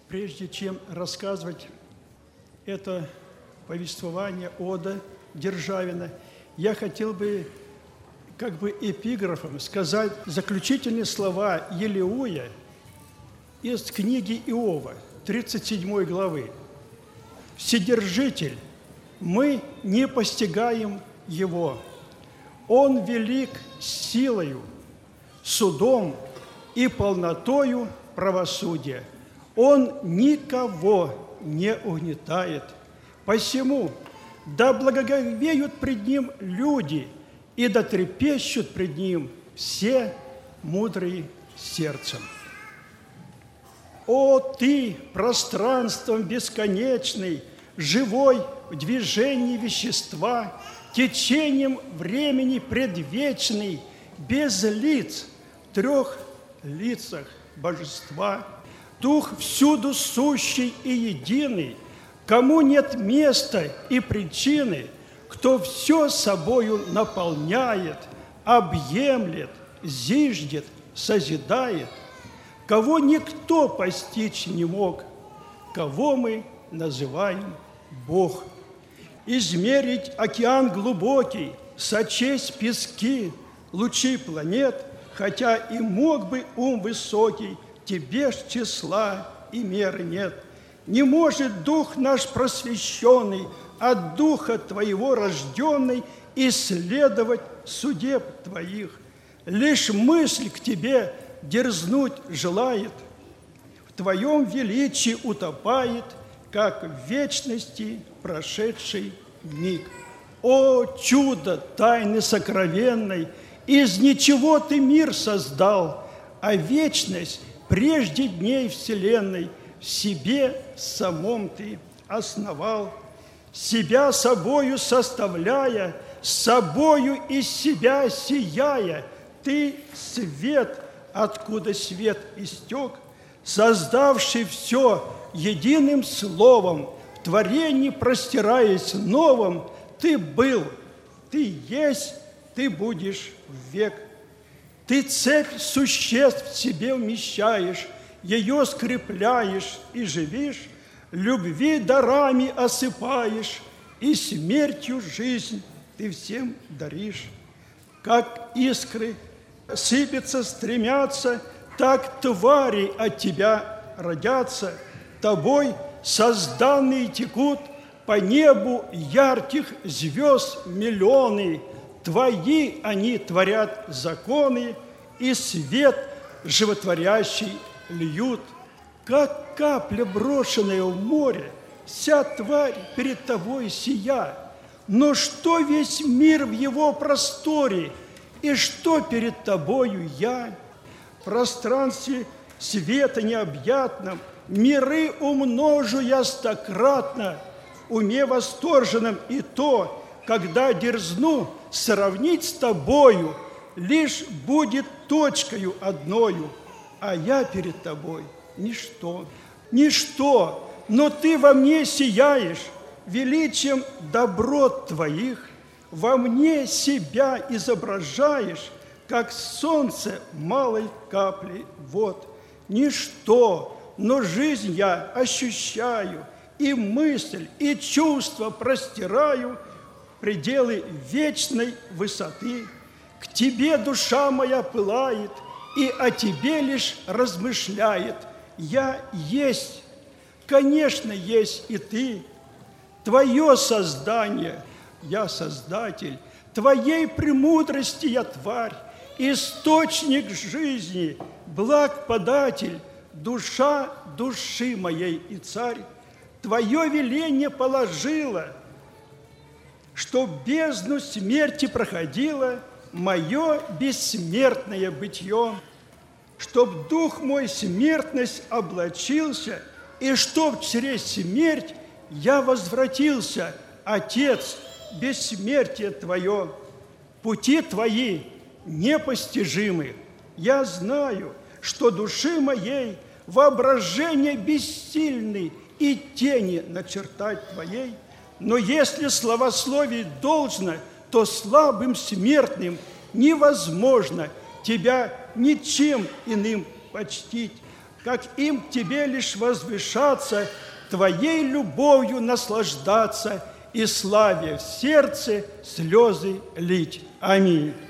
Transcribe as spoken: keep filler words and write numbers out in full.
Прежде чем рассказывать это повествование ода Державина, я хотел бы как бы эпиграфом сказать заключительные слова Елеуя из книги Иова, тридцать седьмой главы. «Вседержитель, мы не постигаем Его. Он велик силою, судом и полнотою правосудия. Он никого не угнетает. Посему да благоговеют пред Ним люди, и да трепещут пред Ним все мудрые сердцем. О, Ты, пространством бесконечный, живой в движении вещества, течением времени предвечный, без лиц, в трех лицах божества, Дух всюду сущий и единый, кому нет места и причины, кто все собою наполняет, объемлет, зиждет, созидает, кого никто постичь не мог, кого мы называем Бог. Измерить океан глубокий, сочесть пески, лучи планет, хотя и мог бы ум высокий, тебе ж числа и меры нет. Не может Дух наш просвещенный, от Духа Твоего рожденный, исследовать судеб Твоих. Лишь мысль к Тебе дерзнуть желает, в Твоем величии утопает, как в вечности прошедший миг. О, чудо тайны сокровенной! Из ничего Ты мир создал, а вечность прежде дней вселенной в себе самом Ты основал. Себя собою составляя, собою из себя сияя, Ты свет, откуда свет истек, создавший все единым словом, в творении простираясь новым, Ты был, Ты есть, Ты будешь век. Ты цепь существ в себе вмещаешь, ее скрепляешь и живишь, любви дарами осыпаешь, и смертью жизнь Ты всем даришь. Как искры сыпятся, стремятся, так твари от Тебя родятся, Тобой созданные текут по небу ярких звезд миллионы, Твои они творят законы, и свет животворящий льют. Как капля, брошенная в море, вся тварь перед Тобой сия. Но что весь мир в его просторе, и что перед Тобою я? В пространстве света необъятном миры умножу я стократно, в уме восторженном и то, когда дерзну сравнить с Тобою, лишь будет точкою одною, а я перед Тобой ничто, ничто, но Ты во мне сияешь величием доброт Твоих, во мне себя изображаешь, как солнце малой капли вод. Ничто, но жизнь я ощущаю, и мысль, и чувство простираю пределы вечной высоты. К Тебе душа моя пылает, и о Тебе лишь размышляет. Я есть, конечно, есть и Ты, Твое создание, я Создатель, Твоей премудрости я тварь, источник жизни, благ податель, душа души моей и царь. Твое веление положила, что бездну смерти проходило мое бессмертное бытие, чтоб дух мой смертность облачился, и чтоб через смерть я возвратился, Отец, бессмертие Твое. Пути Твои непостижимы. Я знаю, что души моей воображение бессильны и тени начертать Твоей. Но если славословить должно, то слабым смертным невозможно Тебя ничем иным почтить. как им к Тебе лишь возвышаться, Твоей любовью наслаждаться и славе в сердце слезы лить. Аминь.